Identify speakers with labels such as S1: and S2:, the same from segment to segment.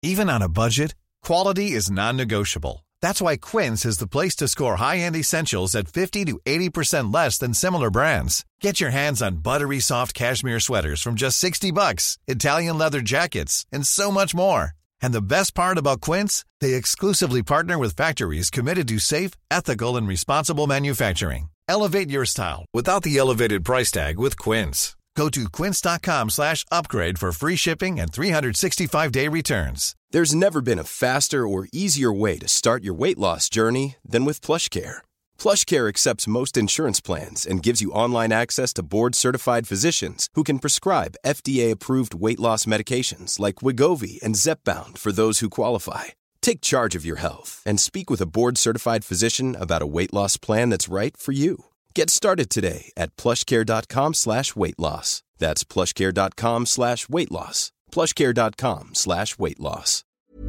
S1: Even on a budget, quality is non-negotiable. That's why Quince is the place to score high-end essentials at 50 to 80% less than similar brands. Get your hands on buttery soft cashmere sweaters from just $60, Italian leather jackets, and so much more. And the best part about Quince, they exclusively partner with factories committed to safe, ethical, and responsible manufacturing. Elevate your style without the elevated price tag with Quince. Go to quince.com/upgrade for free shipping and 365-day returns.
S2: There's never been a faster or easier way to start your weight loss journey than with PlushCare. PlushCare accepts most insurance plans and gives you online access to board-certified physicians who can prescribe FDA-approved weight loss medications like Wegovy and Zepbound for those who qualify. Take charge of your health and speak with a board-certified physician about a weight loss plan that's right for you. Get started today at plushcare.com/weight loss. That's plushcare.com/weight loss. plushcare.com/weight loss.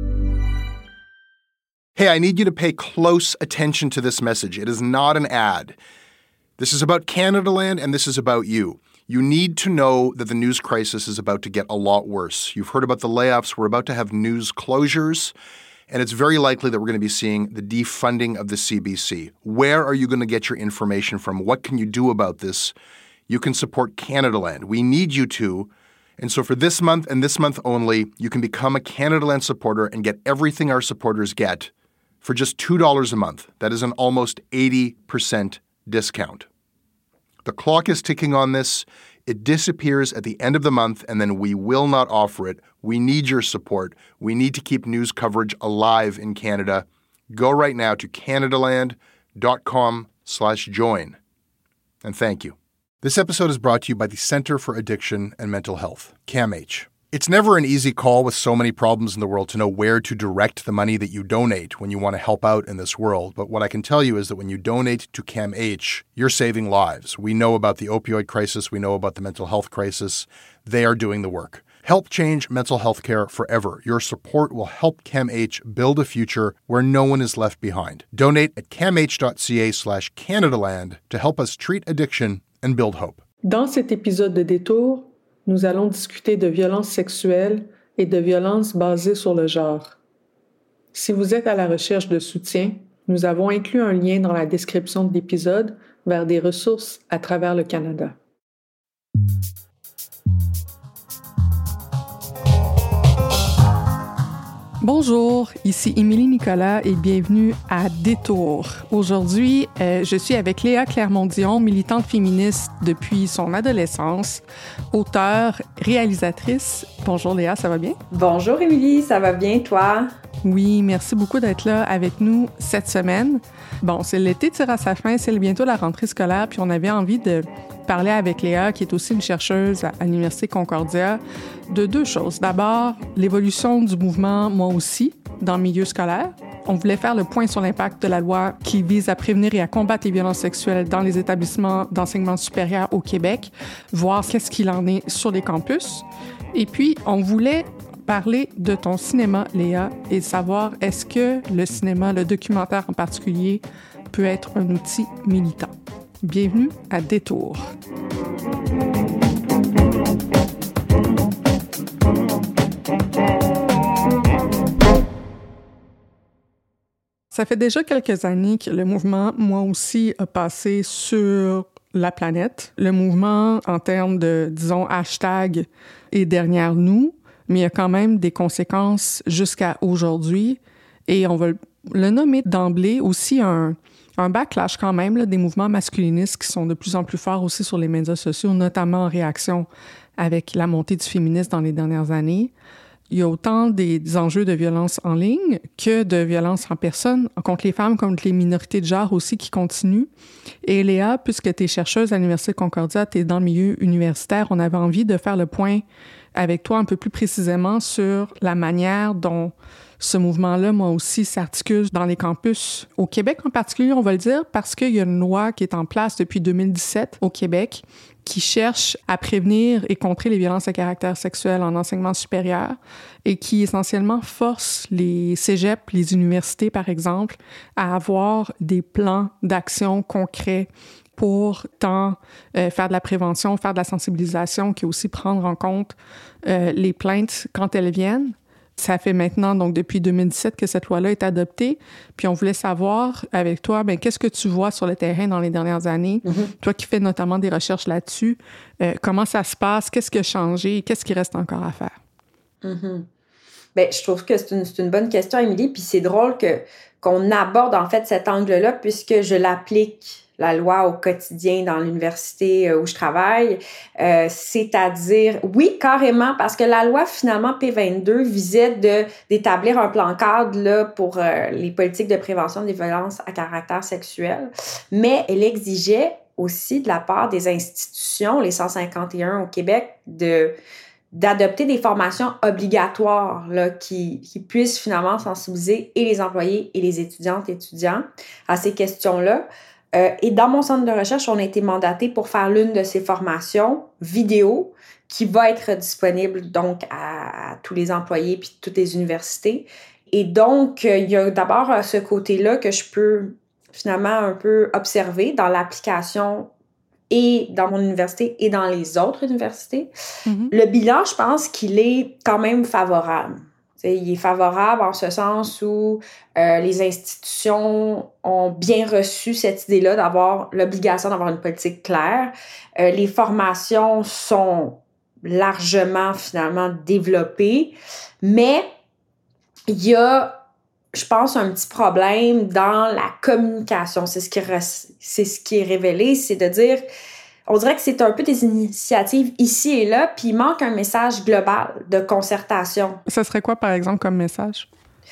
S3: Hey, I need you to pay close attention to this message. It is not an ad. This is about Canadaland, and this is about you. You need to know that the news crisis is about to get a lot worse. You've heard about the layoffs. We're about to have news closures, and it's very likely that we're going to be seeing the defunding of the CBC. Where are you going to get your information from? What can you do about this? You can support Canadaland. We need you to. And so for this month and this month only, you can become a Canadaland supporter and get everything our supporters get for just $2 a month. That is an almost 80% discount. The clock is ticking on this. It disappears at the end of the month, and then we will not offer it. We need your support. We need to keep news coverage alive in Canada. Go right now to canadaland.com/join. And thank you. This episode is brought to you by the Centre for Addiction and Mental Health, CAMH. It's never an easy call with so many problems in the world to know where to direct the money that you donate when you want to help out in this world. But what I can tell you is that when you donate to CAMH, you're saving lives. We know about the opioid crisis. We know about the mental health crisis. They are doing the work. Help change mental health care forever. Your support will help CAMH build a future where no one is left behind. Donate at camh.ca/Canadaland to help us treat addiction and build hope.
S4: Dans cet épisode de Détour, nous allons discuter de violences sexuelles et de violences basées sur le genre. Si vous êtes à la recherche de soutien, nous avons inclus un lien dans la description de l'épisode vers des ressources à travers le Canada. Bonjour, ici Émilie Nicolas et bienvenue à Détour. Aujourd'hui, je suis avec Léa Clermont-Dion, militante féministe depuis son adolescence, auteure, réalisatrice. Bonjour Léa, ça va bien?
S5: Bonjour Émilie, ça va bien, toi?
S4: Oui, merci beaucoup d'être là avec nous cette semaine. Bon, c'est l'été tire à sa fin, c'est bientôt la rentrée scolaire, puis on avait envie de parler avec Léa, qui est aussi une chercheuse à l'Université Concordia, de deux choses. D'abord, l'évolution du mouvement « Moi aussi » dans le milieu scolaire. On voulait faire le point sur l'impact de la loi qui vise à prévenir et à combattre les violences sexuelles dans les établissements d'enseignement supérieur au Québec, voir qu'est-ce qu'il en est sur les campus. Et puis, on voulait parler de ton cinéma, Léa, et savoir est-ce que le cinéma, le documentaire en particulier, peut être un outil militant. Bienvenue à Détour. Ça fait déjà quelques années que le mouvement « Moi aussi » a passé sur la planète. Le mouvement, en termes de, disons, hashtag et derrière nous, mais il y a quand même des conséquences jusqu'à aujourd'hui. Et on va le nommer d'emblée aussi un backlash quand même là, des mouvements masculinistes qui sont de plus en plus forts aussi sur les médias sociaux, notamment en réaction avec la montée du féminisme dans les dernières années. Il y a autant des enjeux de violence en ligne que de violence en personne, contre les femmes, contre les minorités de genre aussi qui continuent. Et Léa, puisque tu es chercheuse à l'Université Concordia, tu es dans le milieu universitaire, on avait envie de faire le point avec toi un peu plus précisément sur la manière dont ce mouvement-là, moi aussi, s'articule dans les campus. Au Québec en particulier, on va le dire, parce qu'il y a une loi qui est en place depuis 2017 au Québec qui cherche à prévenir et contrer les violences à caractère sexuel en enseignement supérieur et qui essentiellement force les cégeps, les universités, par exemple, à avoir des plans d'action concrets pour tant faire de la prévention, faire de la sensibilisation, qui aussi prendre en compte les plaintes quand elles viennent. Ça fait maintenant, donc depuis 2017, que cette loi-là est adoptée. Puis on voulait savoir avec toi, qu'est-ce que tu vois sur le terrain dans les dernières années? Toi qui fais notamment des recherches là-dessus, comment ça se passe? Qu'est-ce qui a changé? Qu'est-ce qui reste encore à faire?
S5: Je trouve que c'est une bonne question, Émilie. Puis c'est drôle qu'on aborde en fait cet angle-là puisque je l'applique la loi au quotidien dans l'université où je travaille, c'est-à-dire, oui, carrément, parce que la loi, finalement, P22 visait d'établir un plan cadre là, pour les politiques de prévention des violences à caractère sexuel, mais elle exigeait aussi de la part des institutions, les 151 au Québec, d'adopter des formations obligatoires là, qui puissent finalement sensibiliser et les employés et les étudiantes et étudiants à ces questions-là. Et dans mon centre de recherche, on a été mandaté pour faire l'une de ces formations vidéo qui va être disponible donc à tous les employés puis toutes les universités. Et donc, il y a d'abord ce côté-là que je peux finalement un peu observer dans l'application et dans mon université et dans les autres universités. Le bilan, je pense qu'il est quand même favorable. Il est favorable en ce sens où les institutions ont bien reçu cette idée-là d'avoir l'obligation d'avoir une politique claire. Les formations sont largement, finalement, développées, mais il y a, je pense, un petit problème dans la communication. C'est ce qui est révélé, c'est de dire... On dirait que c'est un peu des initiatives ici et là, puis il manque un message global de concertation.
S4: Ça serait quoi, par exemple, comme message?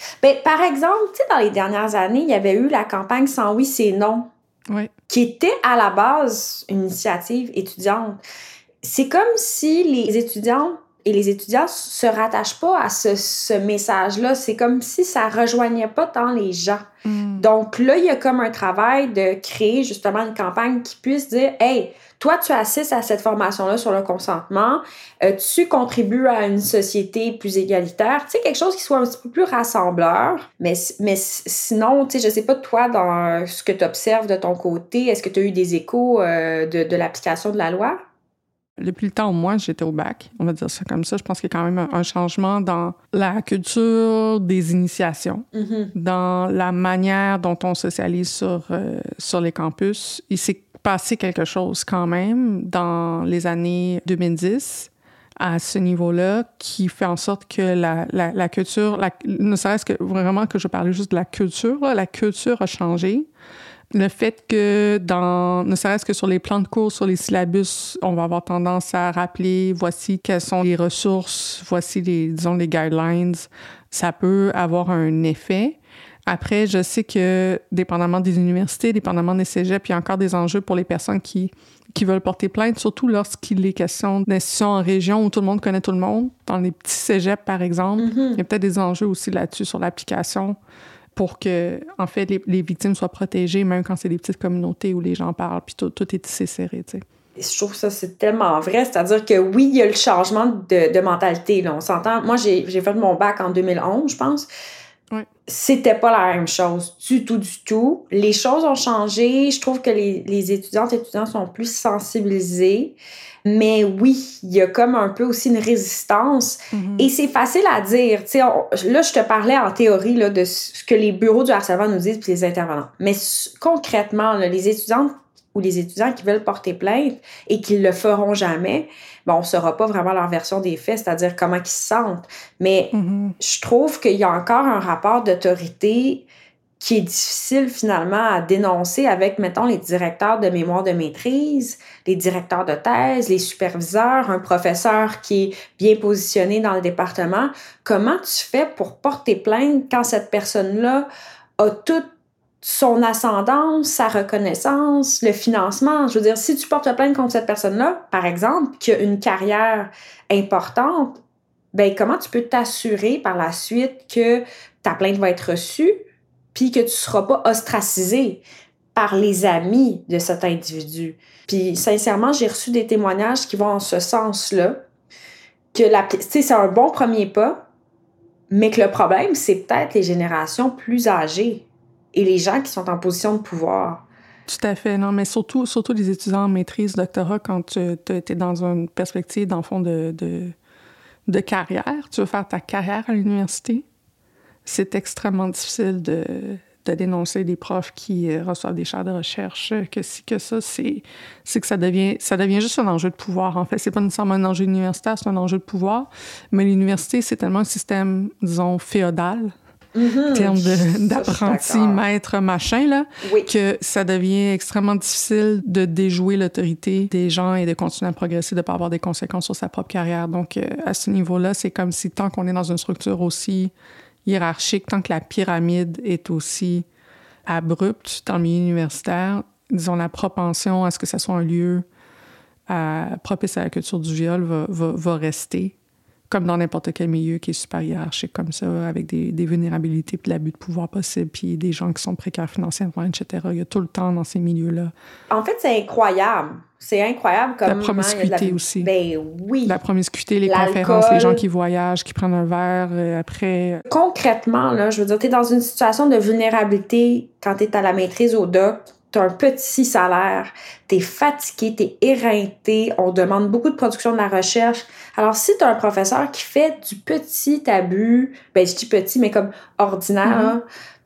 S5: Par exemple, tu sais, dans les dernières années, il y avait eu la campagne « Sans oui, c'est non », qui était à la base une initiative étudiante. C'est comme si les étudiants et les étudiants se rattachent pas à ce message-là. C'est comme si ça rejoignait pas tant les gens. Donc là, il y a comme un travail de créer justement une campagne qui puisse dire « Hey, toi, tu assistes à cette formation-là sur le consentement, tu contribues à une société plus égalitaire. » Tu sais, quelque chose qui soit un petit peu plus rassembleur. Mais sinon, tu sais, je sais pas, toi, dans ce que tu observes de ton côté, est-ce que tu as eu des échos de l'application de la loi?
S4: Depuis le temps où moi, j'étais au bac, on va dire ça comme ça, je pense qu'il y a quand même un changement dans la culture des initiations, dans la manière dont on socialise sur les campus. Il s'est passé quelque chose quand même dans les années 2010 à ce niveau-là qui fait en sorte que la culture, ne serait-ce que vraiment que je parlais juste de la culture, là, la culture a changé. Le fait que ne serait-ce que sur les plans de cours, sur les syllabus, on va avoir tendance à rappeler, voici quelles sont les ressources, voici les guidelines, ça peut avoir un effet. Après, je sais que, dépendamment des universités, dépendamment des cégeps, il y a encore des enjeux pour les personnes qui veulent porter plainte, surtout lorsqu'il est question d'institutions en région où tout le monde connaît tout le monde. Dans les petits cégeps, par exemple, il y a peut-être des enjeux aussi là-dessus sur l'application pour que, en fait, les victimes soient protégées, même quand c'est des petites communautés où les gens parlent, puis tout est tissé serré, tu sais.
S5: Je trouve ça, c'est tellement vrai. C'est-à-dire que oui, il y a le changement de mentalité, là. On s'entend. Moi, j'ai fait mon bac en 2011, je pense.
S4: Ouais.
S5: C'était pas la même chose du tout. Les choses ont changé. Je trouve que les étudiantes et étudiants sont plus sensibilisés. Mais oui, il y a comme un peu aussi une résistance. Et c'est facile à dire. Tu sais, là, je te parlais en théorie là, de ce que les bureaux du harcèlement nous disent puis les intervenants. Mais concrètement, là, les étudiantes ou les étudiants qui veulent porter plainte et qui le feront jamais, on ne saura pas vraiment leur version des faits, c'est-à-dire comment ils se sentent. Mais je trouve qu'il y a encore un rapport d'autorité qui est difficile finalement à dénoncer avec, mettons, les directeurs de mémoire de maîtrise, les directeurs de thèse, les superviseurs, un professeur qui est bien positionné dans le département. Comment tu fais pour porter plainte quand cette personne-là a toute son ascendance, sa reconnaissance, le financement? Je veux dire, si tu portes plainte contre cette personne-là, par exemple, qui a une carrière importante, comment tu peux t'assurer par la suite que ta plainte va être reçue puis que tu ne seras pas ostracisé par les amis de cet individu? Puis, sincèrement, j'ai reçu des témoignages qui vont en ce sens-là, que c'est un bon premier pas, mais que le problème, c'est peut-être les générations plus âgées et les gens qui sont en position de pouvoir.
S4: Tout à fait. Non, mais surtout les étudiants en maîtrise, doctorat, quand tu es dans une perspective, dans le fond, de carrière, tu veux faire ta carrière à l'université, c'est extrêmement difficile de dénoncer des profs qui reçoivent des chaires de recherche, que si, que ça, c'est que ça devient juste un enjeu de pouvoir, en fait. C'est pas nécessairement un enjeu universitaire, c'est un enjeu de pouvoir, mais l'université, c'est tellement un système, disons, féodal, en termes d'apprenti, maître, machin, là,
S5: oui.
S4: que ça devient extrêmement difficile de déjouer l'autorité des gens et de continuer à progresser, de ne pas avoir des conséquences sur sa propre carrière. Donc, à ce niveau-là, c'est comme si tant qu'on est dans une structure aussi hiérarchique, tant que la pyramide est aussi abrupte dans le milieu universitaire, disons, la propension à ce que ça soit un lieu propice à la culture du viol va rester, comme dans n'importe quel milieu qui est super hiérarchique comme ça, avec des vulnérabilités puis de l'abus de pouvoir possible, puis des gens qui sont précaires financièrement, etc. Il y a tout le temps dans ces milieux-là.
S5: En fait, c'est incroyable. C'est incroyable comme...
S4: La promiscuité aussi.
S5: Ben oui.
S4: La promiscuité, les conférences, les gens qui voyagent, qui prennent un verre après...
S5: Concrètement, là, je veux dire, t'es dans une situation de vulnérabilité quand t'es à la maîtrise au doc, t'as un petit salaire, t'es fatigué, t'es éreinté, on demande beaucoup de production de la recherche. Alors, si t'as un professeur qui fait du petit abus, ben je dis petit, mais comme ordinaire, là,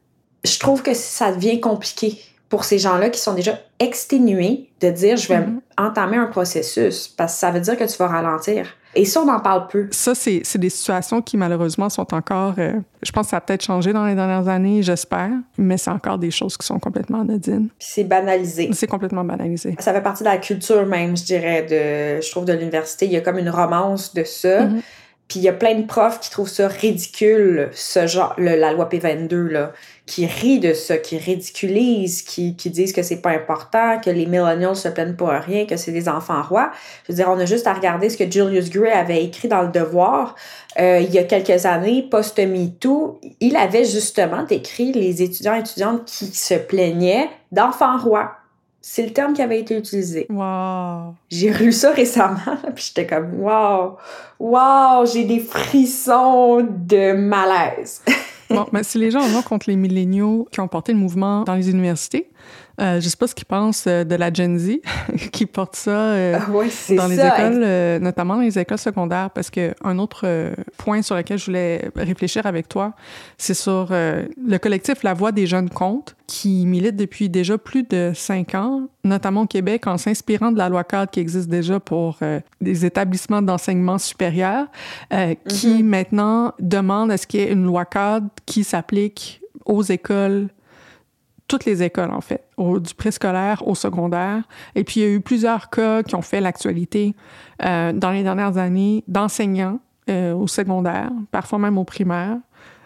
S5: je trouve que ça devient compliqué pour ces gens-là qui sont déjà exténués de dire « je vais entamer un processus » parce que ça veut dire que tu vas ralentir. Et ça, on en parle peu.
S4: Ça, c'est des situations qui, malheureusement, sont encore... je pense que ça a peut-être changé dans les dernières années, j'espère, mais c'est encore des choses qui sont complètement anodines.
S5: Puis c'est banalisé.
S4: C'est complètement banalisé.
S5: Ça fait partie de la culture même, je dirais, je trouve, de l'université. Il y a comme une romance de ça. Puis il y a plein de profs qui trouvent ça ridicule, ce genre, la loi P22, là, qui rient de ça, qui ridiculisent, qui disent que c'est pas important, que les millennials se plaignent pour rien, que c'est des enfants rois. Je veux dire, on a juste à regarder ce que Julius Gray avait écrit dans Le Devoir il y a quelques années, post-MeToo. Il avait justement décrit les étudiants et étudiantes qui se plaignaient d'enfants rois. C'est le terme qui avait été utilisé.
S4: Wow!
S5: J'ai lu ça récemment, puis j'étais comme « wow! Wow! J'ai des frissons de malaise! »
S4: Bon, mais si les gens en ont contre les milléniaux qui ont porté le mouvement dans les universités, je sais pas ce qu'ils pensent de la Gen Z qui porte ça dans les écoles, notamment dans les écoles secondaires, parce que un autre point sur lequel je voulais réfléchir avec toi, c'est sur le collectif La Voix des jeunes comptes, qui milite depuis déjà plus de 5 ans, notamment au Québec, en s'inspirant de la loi cadre qui existe déjà pour des établissements d'enseignement supérieur, qui maintenant demande à ce qu'il y ait une loi cadre qui s'applique aux écoles, toutes les écoles, en fait, du préscolaire au secondaire. Et puis, il y a eu plusieurs cas qui ont fait l'actualité dans les dernières années d'enseignants au secondaire, parfois même au primaire,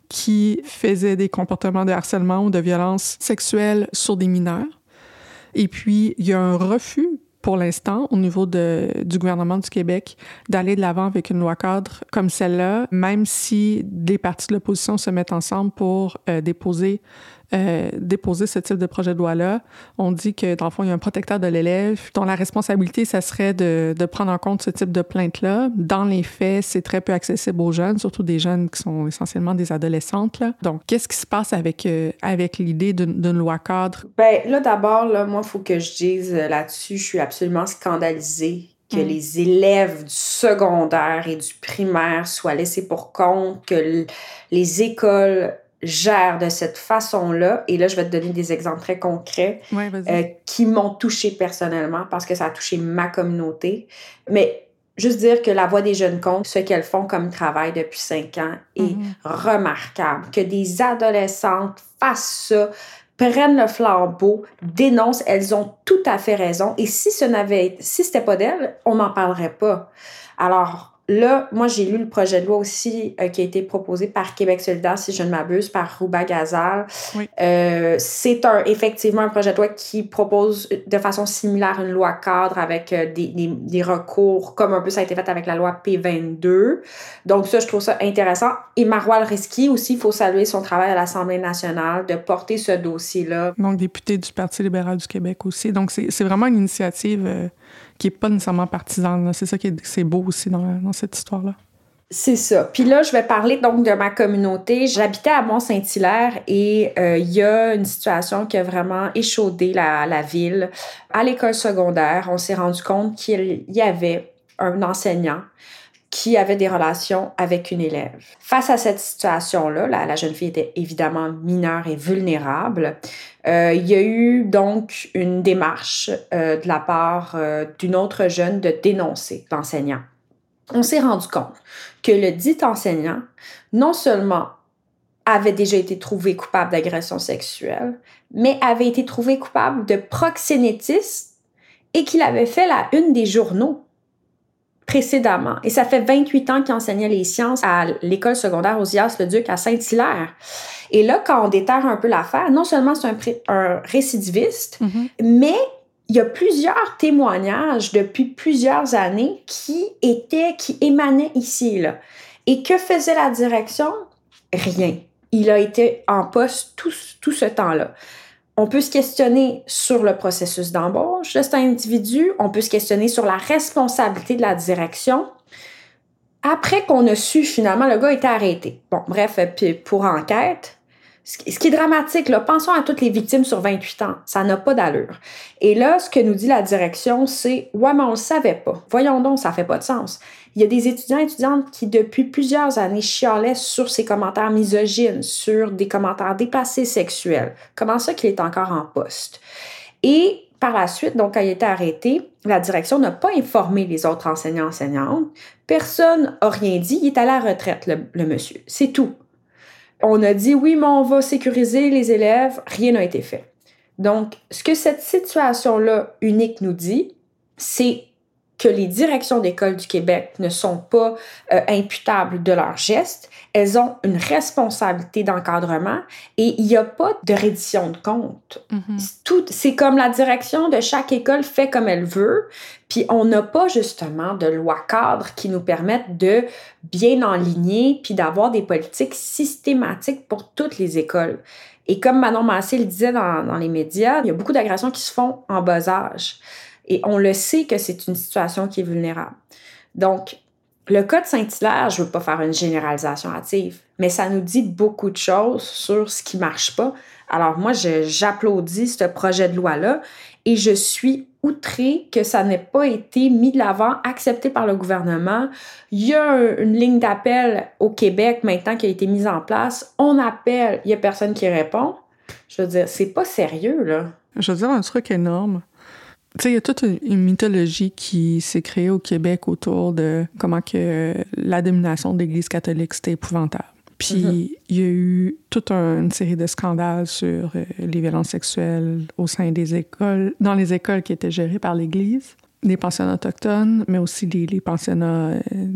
S4: qui faisaient des comportements de harcèlement ou de violence sexuelle sur des mineurs. Et puis, il y a un refus, pour l'instant, au niveau du gouvernement du Québec, d'aller de l'avant avec une loi cadre comme celle-là, même si des partis de l'opposition se mettent ensemble pour déposer ce type de projet de loi-là. On dit que, dans le fond, il y a un protecteur de l'élève dont la responsabilité, ça serait de prendre en compte ce type de plainte-là. Dans les faits, c'est très peu accessible aux jeunes, surtout des jeunes qui sont essentiellement des adolescentes, là. Donc, qu'est-ce qui se passe avec l'idée d'une loi cadre?
S5: Ben là, d'abord, là, moi, il faut que je dise là-dessus, je suis absolument scandalisée que les élèves du secondaire et du primaire soient laissés pour compte, que les écoles gèrent de cette façon-là. Et là, je vais te donner des exemples très concrets qui m'ont touchée personnellement parce que ça a touché ma communauté. Mais juste dire que La Voix des jeunes comptes, ce qu'elles font comme travail depuis 5 ans est remarquable. Que des adolescentes fassent ça, prennent le flambeau, dénoncent, elles ont tout à fait raison. Et si c'était pas d'elles, on n'en parlerait pas. Alors, là, moi, j'ai lu le projet de loi aussi qui a été proposé par Québec solidaire, si je ne m'abuse, par Rouba Gazal.
S4: Oui.
S5: C'est effectivement un projet de loi qui propose de façon similaire une loi cadre avec des recours, comme un peu ça a été fait avec la loi P22. Donc ça, je trouve ça intéressant. Et Marois Risky aussi, il faut saluer son travail à l'Assemblée nationale de porter ce dossier-là.
S4: Donc, député du Parti libéral du Québec aussi. Donc, c'est vraiment une initiative qui n'est pas nécessairement partisane, là. C'est ça qui est beau aussi dans cette histoire-là.
S5: C'est ça. Puis là, je vais parler donc de ma communauté. J'habitais à Mont-Saint-Hilaire et il y a une situation qui a vraiment échaudé la ville. À l'école secondaire, on s'est rendu compte qu'il y avait un enseignant qui avait des relations avec une élève. Face à cette situation-là, la jeune fille était évidemment mineure et vulnérable. Il y a eu donc une démarche de la part d'une autre jeune de dénoncer l'enseignant. On s'est rendu compte que le dit enseignant, non seulement avait déjà été trouvé coupable d'agression sexuelle, mais avait été trouvé coupable de proxénétisme et qu'il avait fait la une des journaux précédemment. Et ça fait 28 ans qu'il enseignait les sciences à l'école secondaire Ozias-le-Duc à Saint-Hilaire. Et là, quand on déterre un peu l'affaire, non seulement c'est un récidiviste, mais il y a plusieurs témoignages depuis plusieurs années qui émanaient ici et là. Et que faisait la direction? Rien. Il a été en poste tout ce temps-là. On peut se questionner sur le processus d'embauche de cet individu. On peut se questionner sur la responsabilité de la direction. Après qu'on a su, finalement, le gars a été arrêté. Bon, bref, puis pour enquête, ce qui est dramatique, là, pensons à toutes les victimes sur 28 ans. Ça n'a pas d'allure. Et là, ce que nous dit la direction, c'est « Ouais, mais on le savait pas. Voyons donc, ça fait pas de sens. » Il y a des étudiants et étudiantes qui, depuis plusieurs années, chialaient sur ces commentaires misogynes, sur des commentaires déplacés sexuels. Comment ça qu'il est encore en poste? Et par la suite, donc, quand il a été arrêté, la direction n'a pas informé les autres enseignants-enseignantes. Personne n'a rien dit. Il est à la retraite, le monsieur. C'est tout. On a dit, oui, mais on va sécuriser les élèves. Rien n'a été fait. Donc, ce que cette situation-là unique nous dit, c'est que les directions d'école du Québec ne sont pas imputables de leurs gestes. Elles ont une responsabilité d'encadrement et il n'y a pas de reddition de compte. C'est comme la direction de chaque école fait comme elle veut, puis on n'a pas justement de loi cadre qui nous permettent de bien enligner puis d'avoir des politiques systématiques pour toutes les écoles. Et comme Manon Massé le disait dans les médias, il y a beaucoup d'agressions qui se font en bas âge. Et on le sait que c'est une situation qui est vulnérable. Donc, le cas de Saint-Hilaire, je ne veux pas faire une généralisation hâtive, mais ça nous dit beaucoup de choses sur ce qui ne marche pas. Alors moi, j'applaudis ce projet de loi-là et je suis outrée que ça n'ait pas été mis de l'avant, accepté par le gouvernement. Il y a une ligne d'appel au Québec maintenant qui a été mise en place. On appelle, il n'y a personne qui répond. Je veux dire, c'est pas sérieux, là.
S4: Je veux dire un truc énorme. Tu sais, il y a toute une mythologie qui s'est créée au Québec autour de comment que la domination de l'Église catholique, c'était épouvantable. Puis il y a eu toute une série de scandales sur les violences sexuelles au sein des écoles, dans les écoles qui étaient gérées par l'Église, les pensionnats autochtones, mais aussi les pensionnats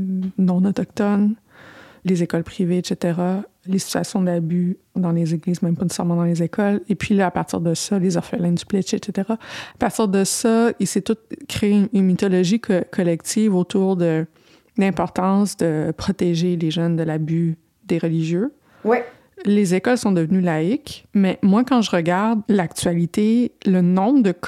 S4: non autochtones, les écoles privées, etc., les situations d'abus dans les églises, même pas nécessairement dans les écoles. Et puis là, à partir de ça, les orphelins du Plitch, etc. À partir de ça, il s'est tout créé une mythologie collective autour de l'importance de protéger les jeunes de l'abus des religieux.
S5: Oui.
S4: Les écoles sont devenues laïques, mais moi, quand je regarde l'actualité, le nombre de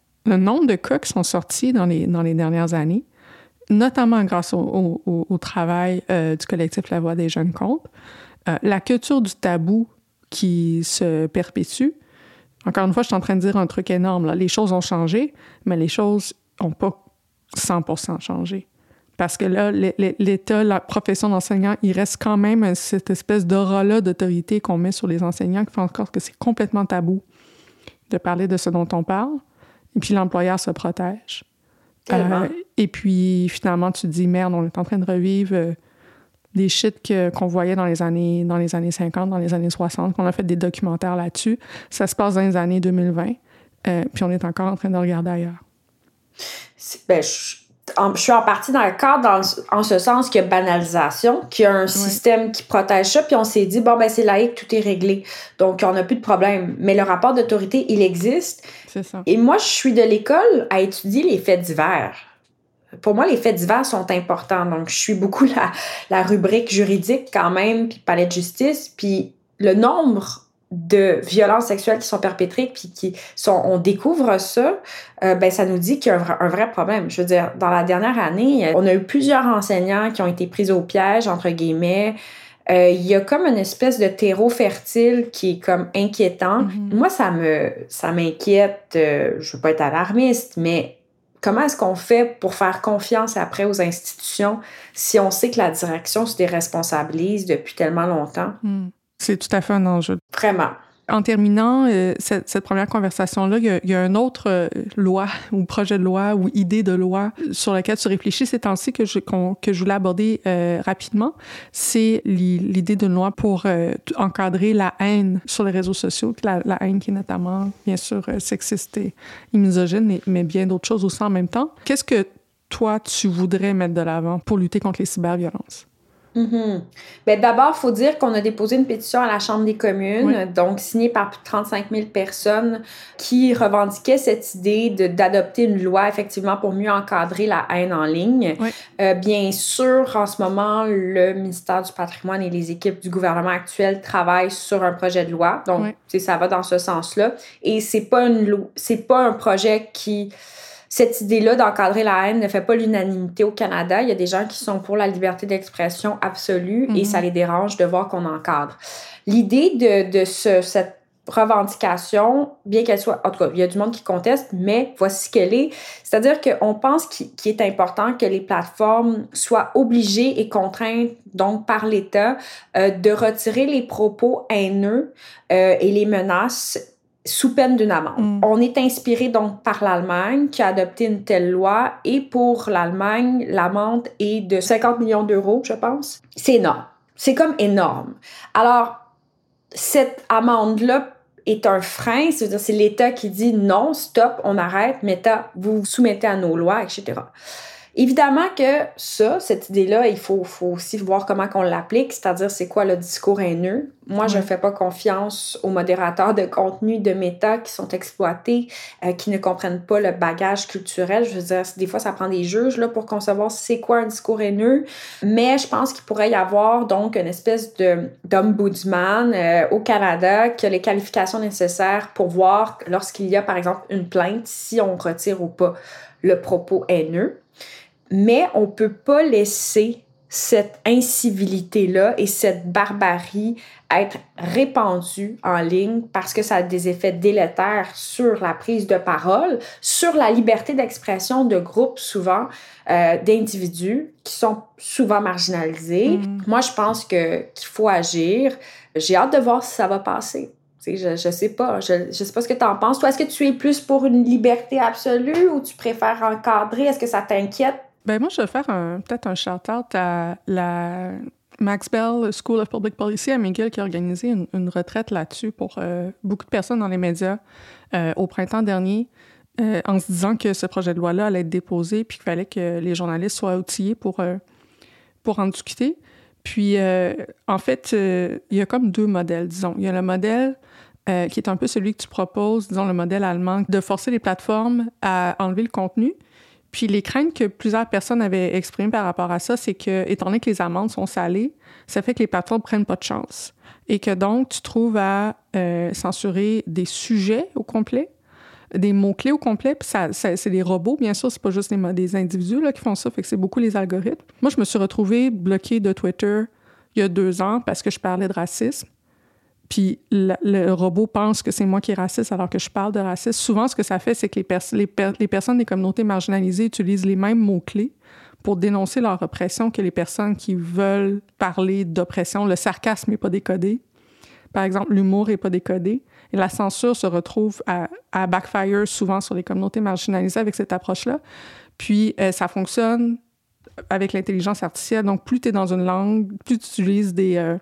S4: cas qui sont sortis dans les dernières années, notamment grâce au travail du collectif La Voix des jeunes comptes, la culture du tabou qui se perpétue. Encore une fois, je suis en train de dire un truc énorme. Là. Les choses ont changé, mais les choses n'ont pas 100% changé. Parce que là, l'État, la profession d'enseignant, il reste quand même cette espèce d'aura-là d'autorité qu'on met sur les enseignants qui fait encore que c'est complètement tabou de parler de ce dont on parle. Et puis l'employeur se protège. Et puis, finalement, tu te dis, merde, on est en train de revivre des shit qu'on voyait dans les années 50, dans les années 60, qu'on a fait des documentaires là-dessus. Ça se passe dans les années 2020, puis on est encore en train de regarder ailleurs.
S5: Je suis en partie d'accord en ce sens qu'il y a banalisation, qu'il y a un système qui protège ça, puis on s'est dit, bon, ben c'est laïque, tout est réglé, donc on n'a plus de problème. Mais le rapport d'autorité, il existe.
S4: C'est ça.
S5: Et moi, je suis de l'école à étudier les faits divers. Pour moi, les faits divers sont importants. Donc, je suis beaucoup la rubrique juridique quand même, puis palais de justice, puis le nombre de violences sexuelles qui sont perpétrées, puis on découvre ça, ben ça nous dit qu'il y a un vrai problème. Je veux dire, dans la dernière année, on a eu plusieurs enseignants qui ont été pris au piège, entre guillemets. Il y a comme une espèce de terreau fertile qui est comme inquiétant. Moi, ça m'inquiète. Je veux pas être alarmiste, mais comment est-ce qu'on fait pour faire confiance après aux institutions si on sait que la direction se déresponsabilise depuis tellement longtemps?
S4: C'est tout à fait un enjeu.
S5: Vraiment.
S4: En terminant cette première conversation-là, il y a une autre loi ou projet de loi ou idée de loi sur laquelle tu réfléchis ces temps-ci que je voulais aborder rapidement. C'est l'idée d'une loi pour encadrer la haine sur les réseaux sociaux, la haine qui est notamment, bien sûr, sexiste et misogyne, mais bien d'autres choses aussi en même temps. Qu'est-ce que toi, tu voudrais mettre de l'avant pour lutter contre les cyberviolences?
S5: Bien, d'abord, il faut dire qu'on a déposé une pétition à la Chambre des communes, donc signée par plus de 35 000 personnes qui revendiquaient cette idée d'adopter une loi, effectivement, pour mieux encadrer la haine en ligne. Bien sûr, en ce moment, le ministère du Patrimoine et les équipes du gouvernement actuel travaillent sur un projet de loi, donc ça va dans ce sens-là. Et c'est pas un projet qui... Cette idée-là d'encadrer la haine ne fait pas l'unanimité au Canada. Il y a des gens qui sont pour la liberté d'expression absolue et ça les dérange de voir qu'on encadre. L'idée de cette revendication, bien qu'elle soit... En tout cas, il y a du monde qui conteste, mais voici ce qu'elle est. C'est-à-dire qu'on pense qu'il est important que les plateformes soient obligées et contraintes, donc par l'État, de retirer les propos haineux et les menaces sous peine d'une amende. On est inspiré donc par l'Allemagne qui a adopté une telle loi et pour l'Allemagne, l'amende est de 50 millions d'euros, je pense. C'est énorme. C'est comme énorme. Alors, cette amende-là est un frein, c'est-à-dire c'est l'État qui dit non, stop, on arrête, Meta, vous vous soumettez à nos lois, etc. Évidemment que cette idée-là, il faut aussi voir comment on l'applique, c'est-à-dire c'est quoi le discours haineux. Moi, je ne fais pas confiance aux modérateurs de contenu de Meta qui sont exploités, qui ne comprennent pas le bagage culturel. Je veux dire, des fois, ça prend des juges là, pour concevoir c'est quoi un discours haineux, mais je pense qu'il pourrait y avoir donc une espèce d'ombudsman au Canada qui a les qualifications nécessaires pour voir lorsqu'il y a, par exemple, une plainte, si on retire ou pas le propos haineux. Mais on ne peut pas laisser cette incivilité-là et cette barbarie être répandue en ligne parce que ça a des effets délétères sur la prise de parole, sur la liberté d'expression de groupes souvent, d'individus qui sont souvent marginalisés. Moi, je pense qu'il faut agir. J'ai hâte de voir si ça va passer. Je sais pas. Je sais pas ce que tu en penses. Toi, est-ce que tu es plus pour une liberté absolue ou tu préfères encadrer? Est-ce que ça t'inquiète?
S4: Ben moi, je vais faire peut-être un shout-out à la Max Bell School of Public Policy à McGill qui a organisé une retraite là-dessus pour beaucoup de personnes dans les médias au printemps dernier en se disant que ce projet de loi-là allait être déposé puis qu'il fallait que les journalistes soient outillés pour en discuter. Puis, en fait, il y a comme deux modèles, disons. Il y a le modèle qui est un peu celui que tu proposes, disons le modèle allemand, de forcer les plateformes à enlever le contenu. Puis les craintes que plusieurs personnes avaient exprimées par rapport à ça, c'est que, étant donné que les amendes sont salées, ça fait que les plateformes prennent pas de chance. Et que donc, tu trouves à censurer des sujets au complet, des mots-clés au complet, puis c'est des robots, bien sûr, c'est pas juste des individus là, qui font ça, fait que c'est beaucoup les algorithmes. Moi, je me suis retrouvée bloquée de Twitter il y a 2 ans parce que je parlais de racisme. Puis le robot pense que c'est moi qui est raciste alors que je parle de racisme. Souvent, ce que ça fait, c'est que les personnes des communautés marginalisées utilisent les mêmes mots-clés pour dénoncer leur oppression que les personnes qui veulent parler d'oppression. Le sarcasme n'est pas décodé. Par exemple, l'humour n'est pas décodé. Et la censure se retrouve à backfire souvent sur les communautés marginalisées avec cette approche-là. Puis, ça fonctionne avec l'intelligence artificielle. Donc, plus tu es dans une langue, plus tu utilises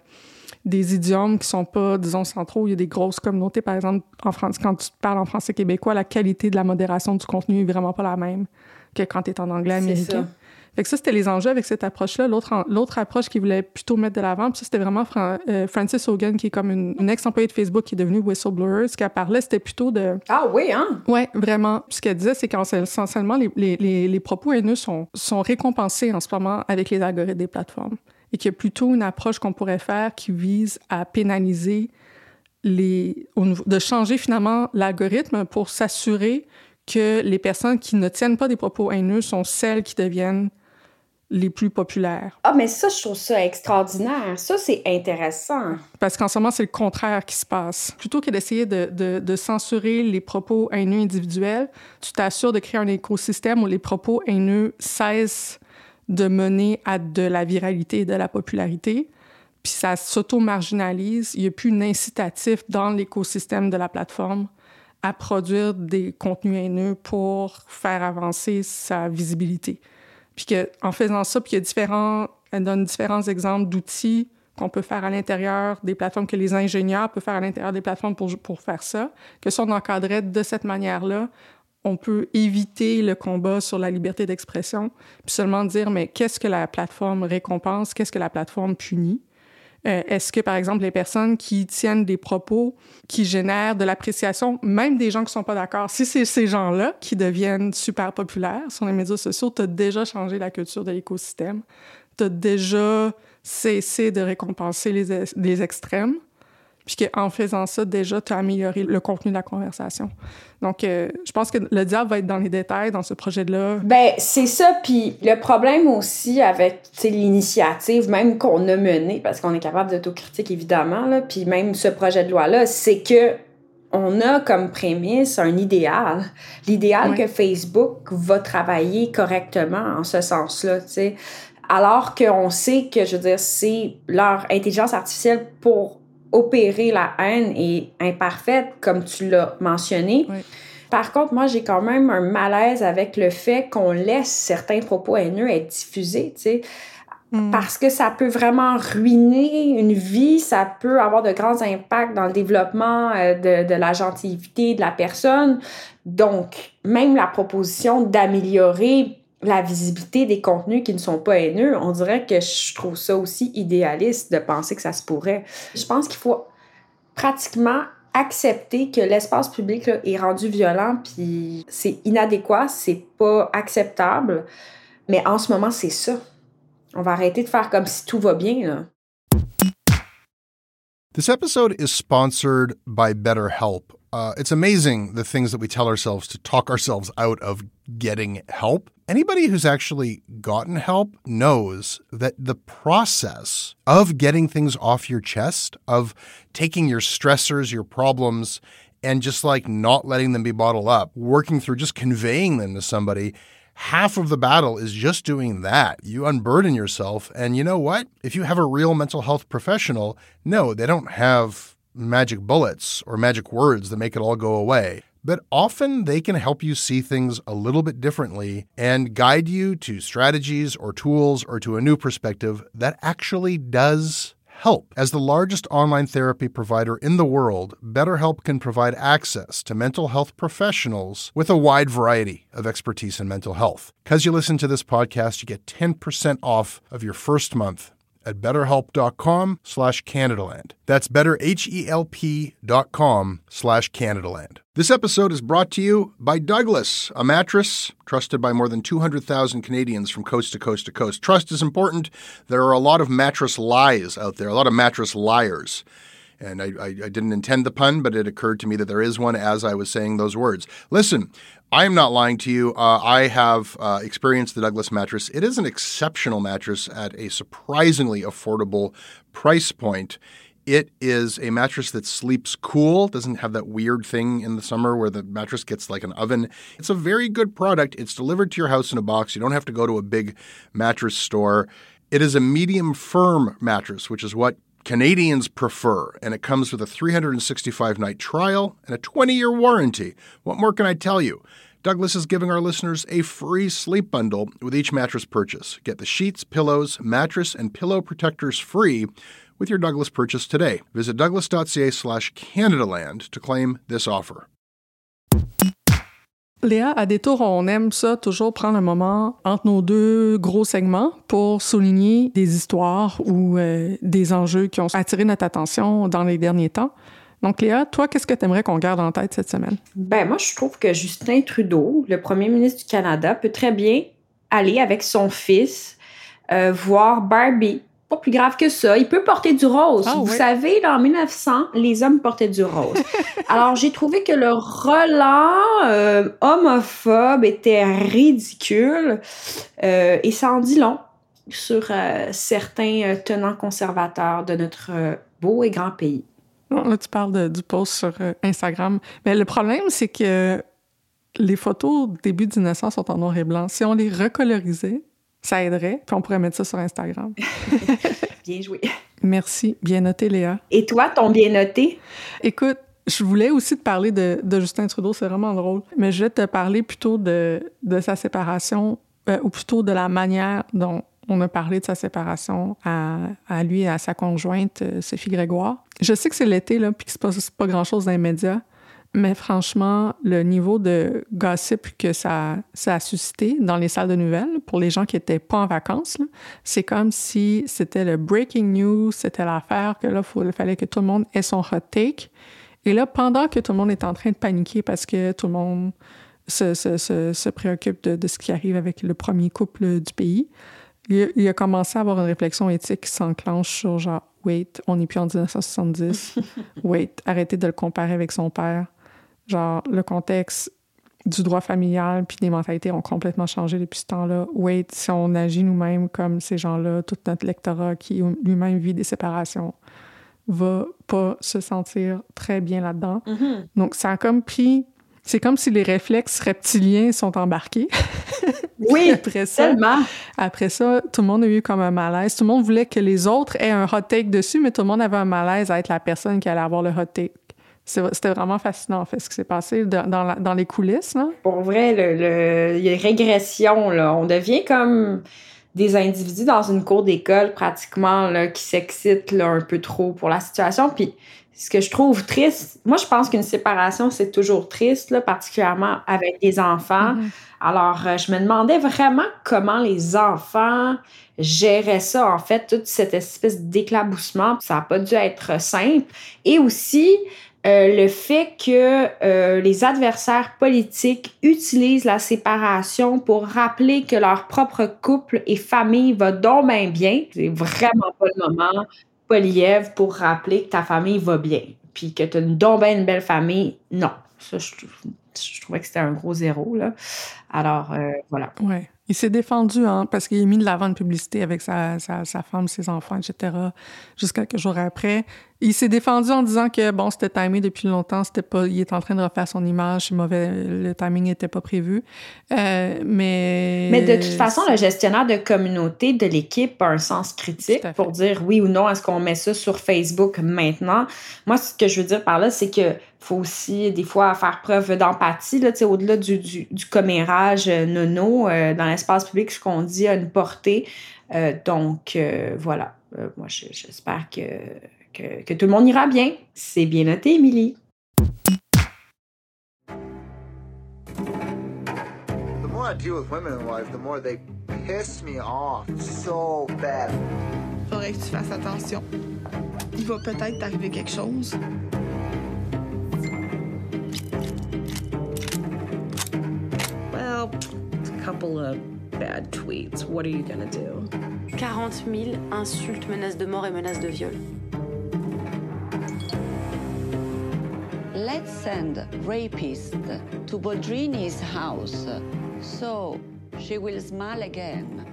S4: des idiomes qui sont pas, disons, centraux. Il y a des grosses communautés, par exemple, en France, quand tu parles en français québécois, la qualité de la modération du contenu est vraiment pas la même que quand tu es en anglais américain. Fait que ça, c'était les enjeux avec cette approche-là. L'autre approche qu'ils voulaient plutôt mettre de l'avant, puis ça, c'était vraiment Frances Haugen, qui est comme une ex-employée de Facebook qui est devenue whistleblower. Ce qu'elle parlait, c'était plutôt de...
S5: Ah oui, hein?
S4: Oui, vraiment. Puis ce qu'elle disait, c'est qu'essentiellement, les propos haineux sont récompensés en ce moment avec les algorithmes des plateformes. Et qu'il y a plutôt une approche qu'on pourrait faire qui vise à pénaliser de changer finalement l'algorithme pour s'assurer que les personnes qui ne tiennent pas des propos haineux sont celles qui deviennent les plus populaires.
S5: Ah, mais ça, je trouve ça extraordinaire. Ça, c'est intéressant.
S4: Parce qu'en ce moment, c'est le contraire qui se passe. Plutôt que d'essayer de censurer les propos haineux individuels, tu t'assures de créer un écosystème où les propos haineux cessent de mener à de la viralité et de la popularité. Puis ça s'auto-marginalise. Il n'y a plus d'incitatif dans l'écosystème de la plateforme à produire des contenus haineux pour faire avancer sa visibilité. Puis qu'en faisant ça, puis elle donne différents exemples d'outils qu'on peut faire à l'intérieur des plateformes, que les ingénieurs peuvent faire à l'intérieur des plateformes pour faire ça, que si on encadrait de cette manière-là, on peut éviter le combat sur la liberté d'expression, puis seulement dire, mais qu'est-ce que la plateforme récompense, qu'est-ce que la plateforme punit? Est-ce que, par exemple, les personnes qui tiennent des propos qui génèrent de l'appréciation, même des gens qui ne sont pas d'accord, si c'est ces gens-là qui deviennent super populaires sur les médias sociaux, tu as déjà changé la culture de l'écosystème, tu as déjà cessé de récompenser les extrêmes, puis qu'en faisant ça, déjà, tu as amélioré le contenu de la conversation. Donc, je pense que le diable va être dans les détails dans ce projet-là.
S5: Ben, c'est ça. Puis le problème aussi avec l'initiative, même qu'on a menée, parce qu'on est capable d'autocritique, évidemment, là, puis même ce projet de loi-là, c'est que on a comme prémisse un idéal. L'idéal que Facebook va travailler correctement en ce sens-là, tu sais. Alors qu'on sait que, je veux dire, c'est leur intelligence artificielle pour opérer la haine est imparfaite, comme tu l'as mentionné.
S4: Oui.
S5: Par contre, moi, j'ai quand même un malaise avec le fait qu'on laisse certains propos haineux être diffusés, tu sais, parce que ça peut vraiment ruiner une vie, ça peut avoir de grands impacts dans le développement de la gentilité de la personne. Donc, même la proposition d'améliorer la visibilité des contenus qui ne sont pas haineux, on dirait que je trouve ça aussi idéaliste de penser que ça se pourrait. Je pense qu'il faut pratiquement accepter que l'espace public là, est rendu violent, puis c'est inadéquat, c'est pas acceptable, mais en ce moment, c'est ça. On va arrêter de faire comme si tout va bien, là.
S3: This episode is sponsored by BetterHelp. It's amazing the things that we tell ourselves to talk ourselves out of getting help. Anybody who's actually gotten help knows that the process of getting things off your chest, of taking your stressors, your problems, and just like not letting them be bottled up, working through just conveying them to somebody, half of the battle is just doing that. You unburden yourself, and you know what? If you have a real mental health professional, no, they don't have magic bullets or magic words that make it all go away. But often they can help you see things a little bit differently and guide you to strategies or tools or to a new perspective that actually does help. As the largest online therapy provider in the world, BetterHelp can provide access to mental health professionals with a wide variety of expertise in mental health. Because you listen to this podcast, you get 10% off of your first month at betterhelp.com/Canadaland. That's betterhelp.com/Canadaland. This episode is brought to you by Douglas, a mattress trusted by more than 200,000 Canadians from coast to coast to coast. Trust is important. There are a lot of mattress lies out there, a lot of mattress liars. And I didn't intend the pun, but it occurred to me that there is one as I was saying those words. Listen, I am not lying to you. I have experienced the Douglas mattress. It is an exceptional mattress at a surprisingly affordable price point. It is a mattress that sleeps cool, doesn't have that weird thing in the summer where the mattress gets like an oven. It's a very good product. It's delivered to your house in a box. You don't have to go to a big mattress store. It is a medium firm mattress, which is what Canadians prefer, and it comes with a 365-night trial and a 20-year warranty. What more can I tell you? Douglas is giving our listeners a free sleep bundle with each mattress purchase. Get the sheets, pillows, mattress, and pillow protectors free with your Douglas purchase today. Visit douglas.ca/Canadaland to claim this offer.
S4: Léa, à Détour, on aime ça toujours prendre un moment entre nos deux gros segments pour souligner des histoires ou des enjeux qui ont attiré notre attention dans les derniers temps. Donc, Léa, toi, qu'est-ce que tu aimerais qu'on garde en tête cette semaine? Ben,
S5: moi, je trouve que Justin Trudeau, le premier ministre du Canada, peut très bien aller avec son fils voir Barbie. Pas plus grave que ça. Il peut porter du rose. Vous savez, là, en 1900, les hommes portaient du rose. Alors, j'ai trouvé que le relent homophobe était ridicule et ça en dit long sur certains tenants conservateurs de notre beau et grand pays.
S4: Là, tu parles du post sur Instagram. Mais le problème, c'est que les photos début 1900 sont en noir et blanc. Si on les recolorisait, ça aiderait, puis on pourrait mettre ça sur Instagram.
S5: Bien joué.
S4: Merci. Bien noté, Léa.
S5: Et toi, ton bien noté?
S4: Écoute, je voulais aussi te parler de Justin Trudeau, c'est vraiment drôle, mais je vais te parler plutôt de sa séparation, ou plutôt de la manière dont on a parlé de sa séparation à lui et à sa conjointe, Sophie Grégoire. Je sais que c'est l'été, là, puis que c'est pas grand-chose dans les médias, mais franchement, le niveau de gossip que ça a suscité dans les salles de nouvelles, pour les gens qui n'étaient pas en vacances, là, c'est comme si c'était le breaking news, c'était l'affaire que là, il fallait que tout le monde ait son hot take. Et là, pendant que tout le monde est en train de paniquer parce que tout le monde se préoccupe de ce qui arrive avec le premier couple du pays, il a commencé à avoir une réflexion éthique qui s'enclenche sur genre « Wait, on n'est plus en 1970. Wait, arrêtez de le comparer avec son père. » Genre, le contexte du droit familial puis des mentalités ont complètement changé depuis ce temps-là. Wait, si on agit nous-mêmes comme ces gens-là, tout notre lectorat qui lui-même vit des séparations va pas se sentir très bien là-dedans. Mm-hmm. Donc, ça a comme pris... C'est comme si les réflexes reptiliens sont embarqués.
S5: Oui,
S4: tellement. Après ça, tout le monde a eu comme un malaise. Tout le monde voulait que les autres aient un hot take dessus, mais tout le monde avait un malaise à être la personne qui allait avoir le hot take. C'était vraiment fascinant, en fait, ce qui s'est passé dans les coulisses. Là.
S5: Pour vrai, il y a une régression. Là. On devient comme des individus dans une cour d'école, pratiquement, là, qui s'excitent là, un peu trop pour la situation. Puis, ce que je trouve triste, moi, je pense qu'une séparation, c'est toujours triste, là, particulièrement avec des enfants. Mm-hmm. Alors, je me demandais vraiment comment les enfants géraient ça, en fait, toute cette espèce d'éclaboussement. Ça n'a pas dû être simple. Et aussi, le fait que les adversaires politiques utilisent la séparation pour rappeler que leur propre couple et famille va donc bien. C'est vraiment pas le moment, Poilievre, pour rappeler que ta famille va bien. Puis que tu as donc une belle famille. Non. Ça, je trouvais que c'était un gros zéro, là. Alors, voilà.
S4: Ouais. Il s'est défendu, hein, parce qu'il a mis de l'avant une publicité avec sa femme, ses enfants, etc., juste quelques jours après. Il s'est défendu en disant que, bon, c'était timé depuis longtemps, il est en train de refaire son image, c'est mauvais, le timing n'était pas prévu. Mais
S5: de toute façon, le gestionnaire de communauté de l'équipe a un sens critique pour dire oui ou non, est-ce qu'on met ça sur Facebook maintenant? Moi, ce que je veux dire par là, c'est que faut aussi, des fois, faire preuve d'empathie, là, au-delà du commérage nono dans l'espace public, ce qu'on dit a une portée. Donc, voilà. Moi, j'espère que tout le monde ira bien. C'est bien noté, Émilie.
S6: The more I deal with women in life, the more they piss me off so bad.
S7: Faudrait que tu fasses attention. Il va peut-être t'arriver quelque chose.
S8: Well, a couple of bad tweets. What are you gonna do?
S9: 40 000 insultes, menaces de mort et menaces de viol.
S10: Let's send rapist to Boldrini's house so she will smile again.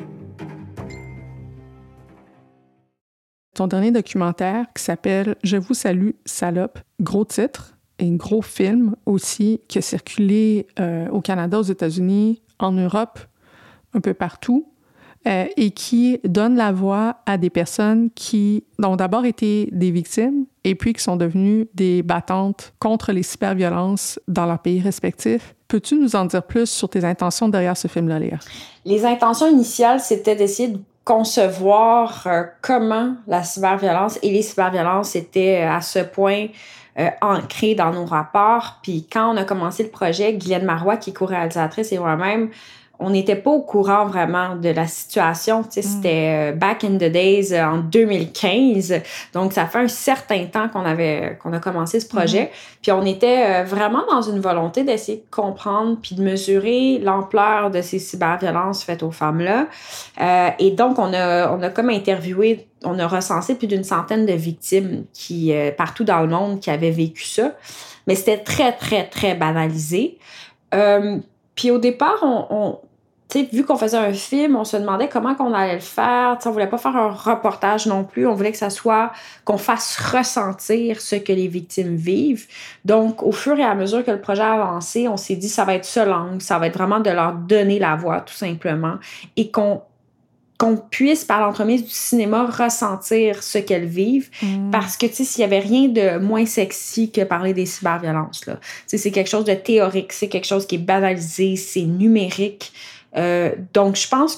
S4: Ton dernier documentaire qui s'appelle « Je vous salue, salope », gros titre et gros film aussi qui a circulé au Canada, aux États-Unis, en Europe, un peu partout, et qui donne la voix à des personnes qui ont d'abord été des victimes et puis qui sont devenues des battantes contre les cyberviolences dans leurs pays respectifs. Peux-tu nous en dire plus sur tes intentions derrière ce film-là, Léa?
S5: Les intentions initiales, c'était d'essayer de concevoir comment la cyberviolence et les cyberviolences étaient à ce point ancrées dans nos rapports. Puis quand on a commencé le projet, Guylaine Marois, qui est co-réalisatrice, et moi-même, on n'était pas au courant vraiment de la situation. Tu sais, c'était back in the days, en 2015. Donc, ça fait un certain temps qu'on a commencé ce projet. Puis, on était vraiment dans une volonté d'essayer de comprendre puis de mesurer l'ampleur de ces cyberviolences faites aux femmes-là. Et donc, on a comme interviewé, on a recensé plus d'une centaine de victimes qui, partout dans le monde, qui avaient vécu ça. Mais c'était très, très, très banalisé. Puis, au départ, tu sais, vu qu'on faisait un film, on se demandait comment qu'on allait le faire. Tu sais, on voulait pas faire un reportage non plus. On voulait que ça soit, qu'on fasse ressentir ce que les victimes vivent. Donc, au fur et à mesure que le projet a avancé, on s'est dit, ça va être ça l'angle. Ça va être vraiment de leur donner la voix, tout simplement. Et qu'on puisse, par l'entremise du cinéma, ressentir ce qu'elles vivent. Parce que, tu sais, s'il y avait rien de moins sexy que parler des cyberviolences, là. Tu sais, c'est quelque chose de théorique, c'est quelque chose qui est banalisé, c'est numérique. Donc, je pense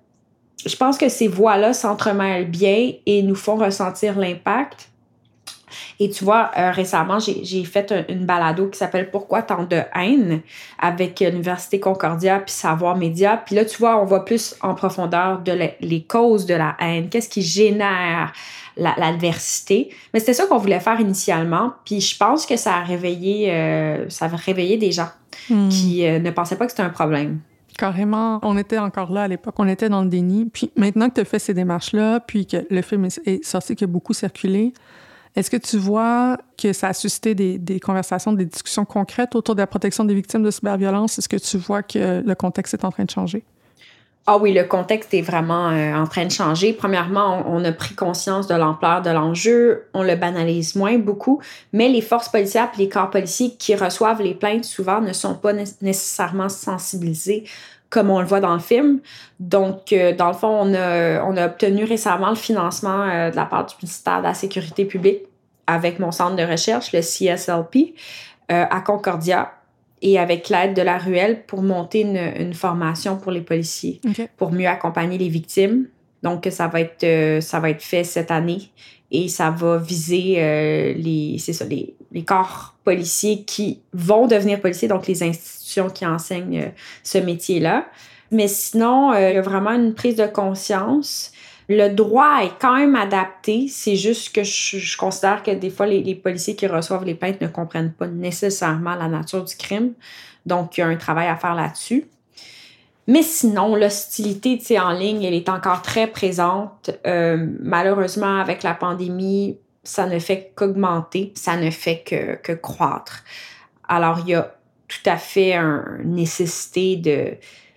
S5: que ces voix-là s'entremêlent bien et nous font ressentir l'impact. Et tu vois, récemment, j'ai fait une balado qui s'appelle « Pourquoi tant de haine ?» avec l'Université Concordia puis Savoir Média. Puis là, tu vois, on va plus en profondeur de les causes de la haine. Qu'est-ce qui génère l'adversité? Mais c'était ça qu'on voulait faire initialement. Puis je pense que ça a réveillé des gens qui ne pensaient pas que c'était un problème.
S4: Carrément, on était encore là à l'époque, on était dans le déni. Puis maintenant que tu as fait ces démarches-là, puis que le film est sorti, qu'il a beaucoup circulé, est-ce que tu vois que ça a suscité des conversations, des discussions concrètes autour de la protection des victimes de cyberviolence? Est-ce que tu vois que le contexte est en train de changer?
S5: Ah oui, le contexte est vraiment en train de changer. Premièrement, on a pris conscience de l'ampleur de l'enjeu, on le banalise moins beaucoup, mais les forces policières et les corps policiers qui reçoivent les plaintes souvent ne sont pas nécessairement sensibilisés comme on le voit dans le film. Donc, dans le fond, on a obtenu récemment le financement de la part du ministère de la Sécurité publique avec mon centre de recherche, le CSLP, à Concordia, et avec l'aide de la Ruelle pour monter une formation pour les policiers, pour mieux accompagner les victimes. Donc, ça va être fait cette année et ça va viser les corps policiers qui vont devenir policiers, donc les institutions qui enseignent ce métier-là. Mais sinon, il y a vraiment une prise de conscience. Le droit est quand même adapté. C'est juste que je considère que des fois, les policiers qui reçoivent les plaintes ne comprennent pas nécessairement la nature du crime. Donc, il y a un travail à faire là-dessus. Mais sinon, l'hostilité, tu sais, en ligne, elle est encore très présente. Malheureusement, avec la pandémie, ça ne fait qu'augmenter, ça ne fait que croître. Alors, il y a tout à fait une nécessité de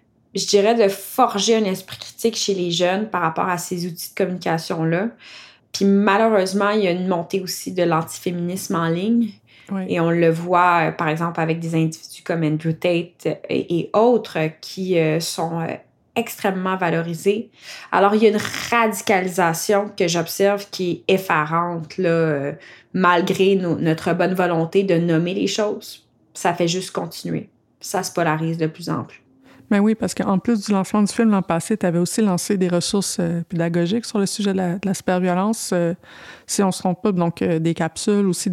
S5: forger un esprit critique chez les jeunes par rapport à ces outils de communication-là. Puis malheureusement, il y a une montée aussi de l'antiféminisme en ligne. Oui. Et on le voit, par exemple, avec des individus comme Andrew Tate et autres qui sont extrêmement valorisés. Alors, il y a une radicalisation que j'observe qui est effarante, là, malgré notre bonne volonté de nommer les choses. Ça fait juste continuer. Ça se polarise de plus en plus.
S4: Ben oui, parce qu'en plus du lancement du film l'an passé, tu avais aussi lancé des ressources pédagogiques sur le sujet de la cyberviolence. Si on ne se trompe pas, donc des capsules, aussi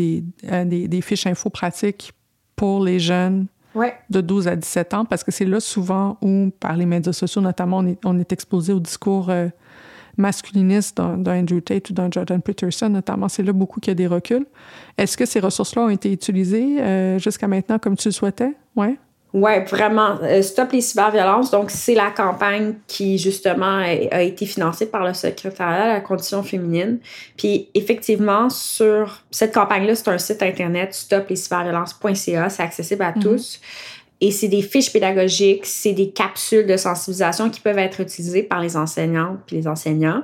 S4: des fiches infos pratiques pour les jeunes de 12 à 17 ans, parce que c'est là souvent où, par les médias sociaux notamment, on est exposé au discours masculiniste d'un Andrew Tate ou d'un Jordan Peterson, notamment. C'est là beaucoup qu'il y a des reculs. Est-ce que ces ressources-là ont été utilisées jusqu'à maintenant comme tu le souhaitais? Oui.
S5: Oui, vraiment. Stop les cyberviolences. Donc, c'est la campagne qui, justement, a été financée par le secrétariat à la condition féminine. Puis, effectivement, sur cette campagne-là, c'est un site Internet, stoplescyberviolences.ca. C'est accessible à tous. Et c'est des fiches pédagogiques, c'est des capsules de sensibilisation qui peuvent être utilisées par les enseignantes puis les enseignants.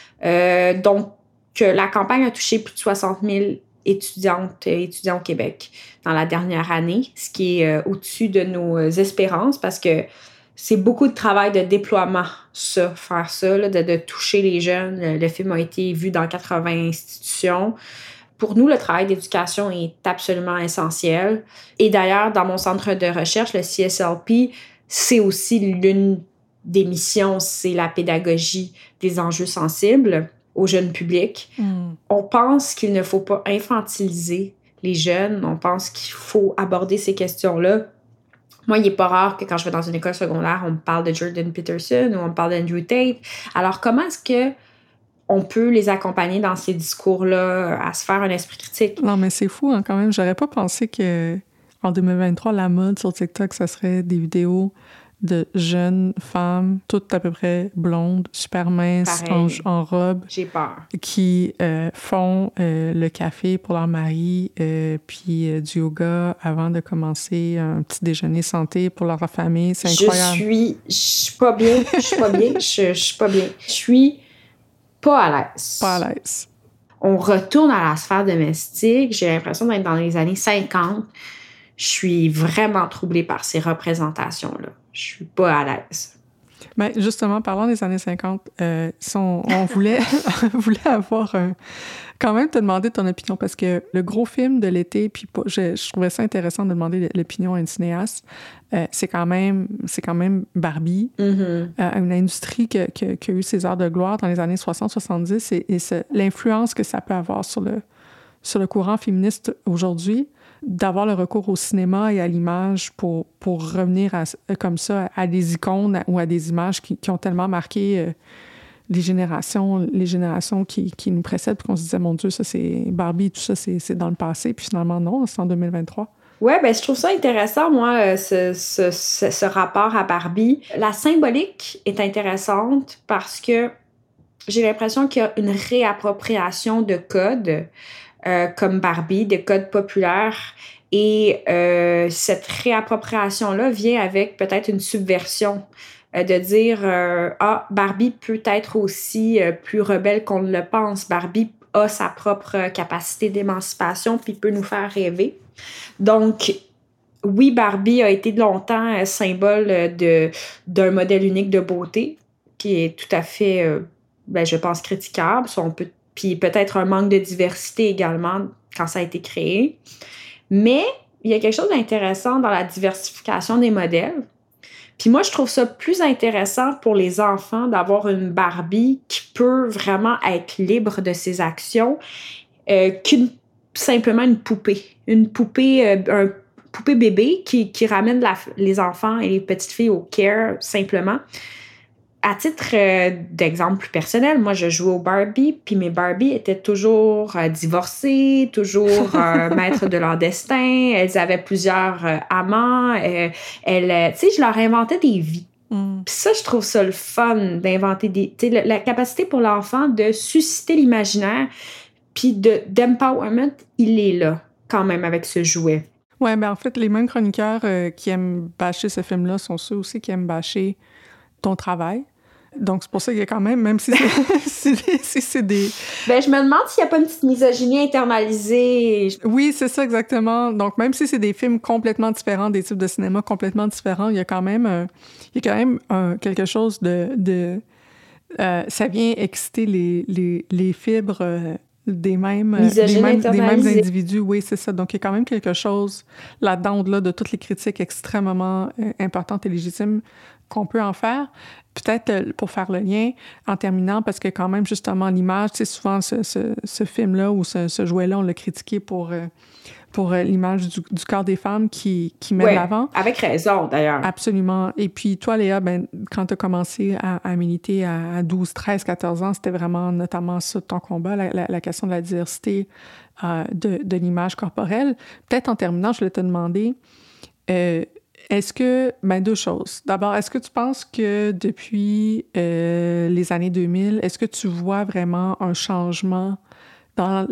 S5: Donc, la campagne a touché plus de 60 000 étudiantes et étudiants au Québec dans la dernière année, ce qui est au-dessus de nos espérances parce que c'est beaucoup de travail de déploiement, faire ça, là, de toucher les jeunes. Le film a été vu dans 80 institutions. Pour nous, le travail d'éducation est absolument essentiel. Et d'ailleurs, dans mon centre de recherche, le CSLP, c'est aussi l'une des missions, c'est la pédagogie des enjeux sensibles au jeune public. On pense qu'il ne faut pas infantiliser les jeunes. On pense qu'il faut aborder ces questions-là. Moi, il n'est pas rare que quand je vais dans une école secondaire, on me parle de Jordan Peterson ou on me parle d'Andrew Tate. Alors, comment est-ce qu'on peut les accompagner dans ces discours-là à se faire un esprit critique?
S4: Non, mais c'est fou, hein, quand même. J'aurais pas pensé qu'en 2023, la mode sur TikTok, ça serait des vidéos de jeunes femmes, toutes à peu près blondes, super minces, en robe.
S5: J'ai peur.
S4: Qui font le café pour leur mari, puis du yoga avant de commencer un petit déjeuner santé pour leur famille. C'est incroyable.
S5: Je suis pas bien. Je suis pas bien. Je suis pas bien. Je suis pas à l'aise.
S4: Pas à l'aise.
S5: On retourne à la sphère domestique. J'ai l'impression d'être dans les années 50. Je suis vraiment troublée par ces représentations-là. Je suis pas à l'aise.
S4: Ben, justement, parlant des années 50, on voulait avoir quand même te demander ton opinion, parce que le gros film de l'été, puis je trouvais ça intéressant de demander l'opinion à une cinéaste, c'est quand même Barbie, une industrie qui a eu ses heures de gloire dans les années 60-70, et l'influence que ça peut avoir sur le courant féministe aujourd'hui, d'avoir le recours au cinéma et à l'image pour revenir comme ça à des icônes ou à des images qui ont tellement marqué les générations qui nous précèdent, puis qu'on se disait, mon Dieu, ça c'est Barbie, tout ça c'est dans le passé, puis finalement non, c'est en 2023.
S5: Ouais, ben je trouve ça intéressant, moi, ce rapport à Barbie. La symbolique est intéressante parce que j'ai l'impression qu'il y a une réappropriation de codes comme Barbie, des codes populaires. Et cette réappropriation-là vient avec peut-être une subversion de dire Barbie peut être aussi plus rebelle qu'on ne le pense. Barbie a sa propre capacité d'émancipation puis peut nous faire rêver. Donc, oui, Barbie a été longtemps symbole d'un modèle unique de beauté qui est tout à fait, je pense, critiquable. Puis peut-être un manque de diversité également quand ça a été créé. Mais il y a quelque chose d'intéressant dans la diversification des modèles. Puis moi, je trouve ça plus intéressant pour les enfants d'avoir une Barbie qui peut vraiment être libre de ses actions simplement une poupée. Une poupée, un poupée bébé qui ramène les enfants et les petites filles au care simplement. À titre d'exemple plus personnel, moi, je jouais au Barbie, puis mes Barbies étaient toujours divorcées, toujours maîtres de leur destin. Elles avaient plusieurs amants. Je leur inventais des vies. Puis ça, je trouve ça le fun d'inventer la capacité pour l'enfant de susciter l'imaginaire, puis d'empowerment, il est là, quand même, avec ce jouet.
S4: Ouais, ben en fait, les mêmes chroniqueurs qui aiment bâcher ce film-là sont ceux aussi qui aiment bâcher ton travail. Donc, c'est pour ça qu'il y a quand même si c'est des...
S5: Ben, je me demande s'il n'y a pas une petite misogynie internalisée.
S4: Oui, c'est ça, exactement. Donc, même si c'est des films complètement différents, des types de cinéma complètement différents, il y a quand même quelque chose de ça vient exciter les fibres des mêmes individus. Oui, c'est ça. Donc, il y a quand même quelque chose là-dedans, au-delà de toutes les critiques extrêmement importantes et légitimes qu'on peut en faire. Peut-être pour faire le lien, en terminant, parce que quand même, justement, l'image, tu sais, souvent, ce film-là ou ce jouet-là, on l'a critiqué pour l'image du corps des femmes qui met de l'avant.
S5: Avec raison, d'ailleurs.
S4: Absolument. Et puis, toi, Léa, quand tu as commencé à militer à 12, 13, 14 ans, c'était vraiment notamment ça ton combat, la question de la diversité de l'image corporelle. Peut-être en terminant, je voulais te demander... est-ce que... deux choses. D'abord, est-ce que tu penses que depuis les années 2000, est-ce que tu vois vraiment un changement dans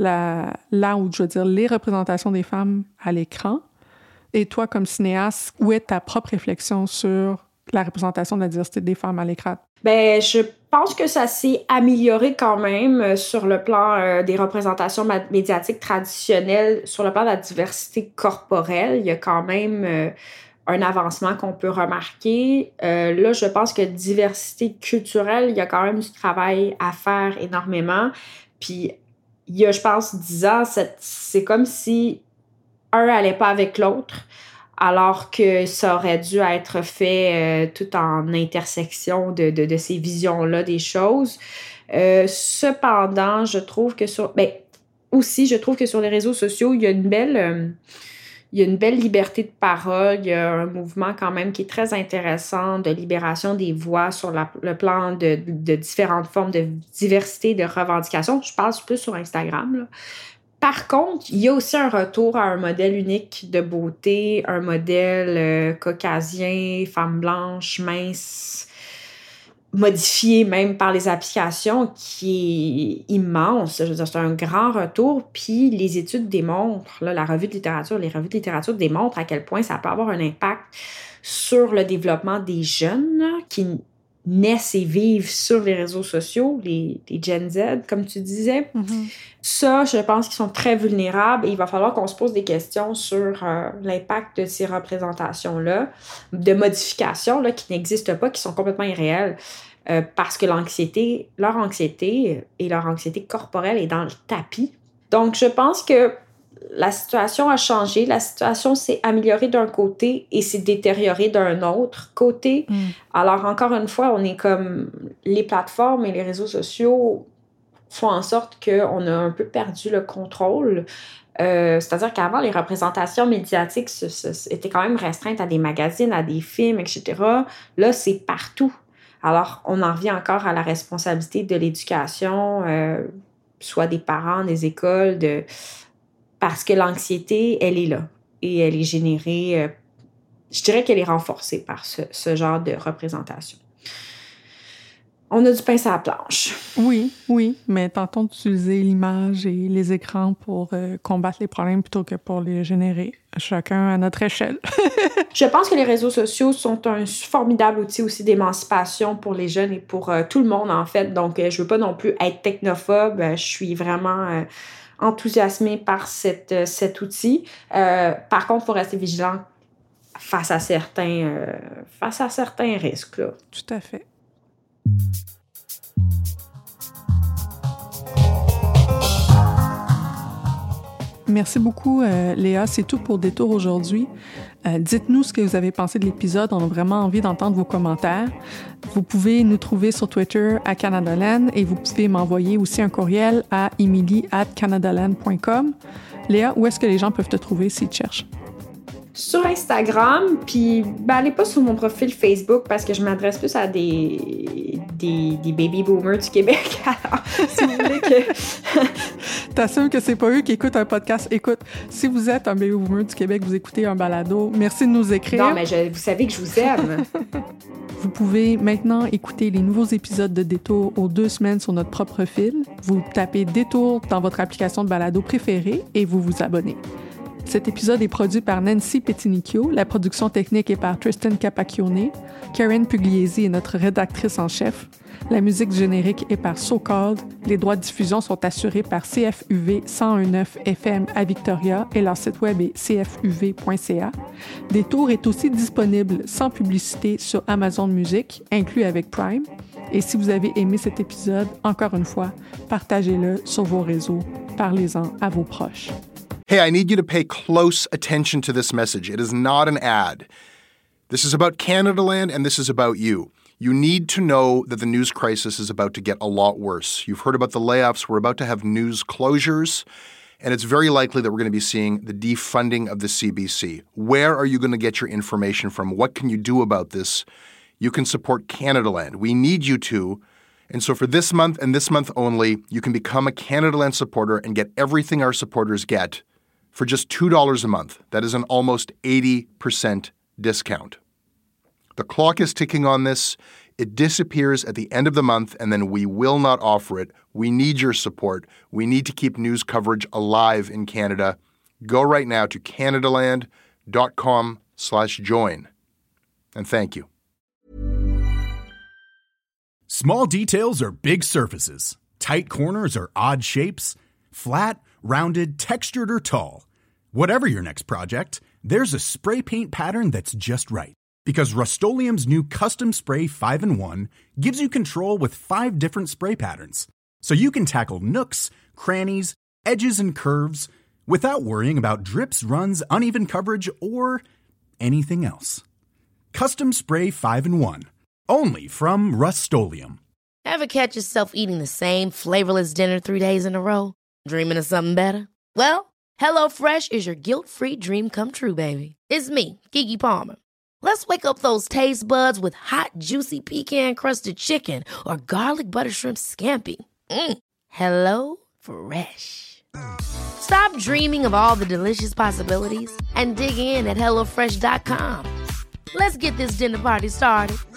S4: les représentations des femmes à l'écran? Et toi, comme cinéaste, où est ta propre réflexion sur la représentation de la diversité des femmes à l'écran?
S5: Je pense que ça s'est amélioré quand même sur le plan des représentations médiatiques traditionnelles, sur le plan de la diversité corporelle. Il y a quand même... un avancement qu'on peut remarquer. Là, je pense que diversité culturelle, il y a quand même du travail à faire énormément. Puis, il y a, je pense, 10 ans, c'est comme si un n'allait pas avec l'autre, alors que ça aurait dû être fait tout en intersection de ces visions-là des choses. Cependant, je trouve que sur les réseaux sociaux, il y a une belle liberté de parole, il y a un mouvement quand même qui est très intéressant de libération des voix sur le plan de différentes formes de diversité, de revendication. Je parle plus sur Instagram, là. Par contre, il y a aussi un retour à un modèle unique de beauté, un modèle caucasien, femme blanche, mince, modifié même par les applications, qui est immense. Je veux dire, c'est un grand retour. Puis les études démontrent, là, les revues de littérature démontrent à quel point ça peut avoir un impact sur le développement des jeunes qui naissent et vivent sur les réseaux sociaux, les Gen Z, comme tu disais. Mm-hmm. Ça, je pense qu'ils sont très vulnérables et il va falloir qu'on se pose des questions sur l'impact de ces représentations-là, de modifications là, qui n'existent pas, qui sont complètement irréelles, parce que leur anxiété et leur anxiété corporelle est dans le tapis. Donc, je pense que la situation a changé, la situation s'est améliorée d'un côté et s'est détériorée d'un autre côté. Alors, encore une fois, on est comme les plateformes et les réseaux sociaux font en sorte qu'on a un peu perdu le contrôle. C'est-à-dire qu'avant, les représentations médiatiques étaient quand même restreintes à des magazines, à des films, etc. Là, c'est partout. Alors, on en revient encore à la responsabilité de l'éducation, soit des parents, des écoles, parce que l'anxiété, elle est là et elle est générée, je dirais qu'elle est renforcée par ce genre de représentation. On a du pain sur la planche.
S4: Oui, mais tentons d'utiliser l'image et les écrans pour combattre les problèmes plutôt que pour les générer, chacun à notre échelle.
S5: Je pense que les réseaux sociaux sont un formidable outil aussi d'émancipation pour les jeunes et pour tout le monde, en fait. Donc, je veux pas non plus être technophobe. Je suis vraiment enthousiasmée par cet outil. Par contre, il faut rester vigilant face à certains risques, là.
S4: Tout à fait. Merci beaucoup, Léa. C'est tout pour Détour aujourd'hui. Dites-nous ce que vous avez pensé de l'épisode. On a vraiment envie d'entendre vos commentaires. Vous pouvez nous trouver sur Twitter à Canadaland et vous pouvez m'envoyer aussi un courriel à emily@canadaland.com. Léa, où est-ce que les gens peuvent te trouver s'ils te cherchent?
S5: Sur Instagram, puis allez pas sur mon profil Facebook parce que je m'adresse plus à des baby boomers du Québec. Alors, si vous voulez que...
S4: T'assumes que c'est pas eux qui écoutent un podcast. Écoute, si vous êtes un baby boomer du Québec, vous écoutez un balado, merci de nous écrire.
S5: Non, mais vous savez que je vous aime.
S4: Vous pouvez maintenant écouter les nouveaux épisodes de Détour aux 2 semaines sur notre propre fil. Vous tapez Détour dans votre application de balado préférée et vous vous abonnez. Cet épisode est produit par Nancy Petinicchio, la production technique est par Tristan Capacchione, Karen Pugliese est notre rédactrice en chef, la musique du générique est par So Called, les droits de diffusion sont assurés par CFUV 101.9 FM à Victoria et leur site web est cfuv.ca. Détour est aussi disponible sans publicité sur Amazon Music, inclus avec Prime. Et si vous avez aimé cet épisode, encore une fois, partagez-le sur vos réseaux, parlez-en à vos proches.
S3: Hey, I need you to pay close attention to this message. It is not an ad. This is about Canadaland, and this is about you. You need to know that the news crisis is about to get a lot worse. You've heard about the layoffs. We're about to have news closures, and it's very likely that we're going to be seeing the defunding of the CBC. Where are you going to get your information from? What can you do about this? You can support Canadaland. We need you to. And so for this month and this month only, you can become a Canadaland supporter and get everything our supporters get for just $2 a month. That is an almost 80% discount. The clock is ticking on this. It disappears at the end of the month, and then we will not offer it. We need your support. We need to keep news coverage alive in Canada. Go right now to canadaland.com/join. And thank you.
S11: Small details are big surfaces. Tight corners are odd shapes. Flat, rounded, textured, or tall. Whatever your next project, there's a spray paint pattern that's just right. Because Rust-Oleum's new Custom Spray 5-in-1 gives you control with 5 different spray patterns. So you can tackle nooks, crannies, edges, and curves without worrying about drips, runs, uneven coverage, or anything else. Custom Spray 5-in-1. Only from Rust-Oleum.
S12: Ever catch yourself eating the same flavorless dinner 3 days in a row? Dreaming of something better? Well, HelloFresh is your guilt-free dream come true, baby. It's me, Keke Palmer. Let's wake up those taste buds with hot, juicy pecan-crusted chicken or garlic butter shrimp scampi. Hello Fresh. Stop dreaming of all the delicious possibilities and dig in at HelloFresh.com. Let's get this dinner party started.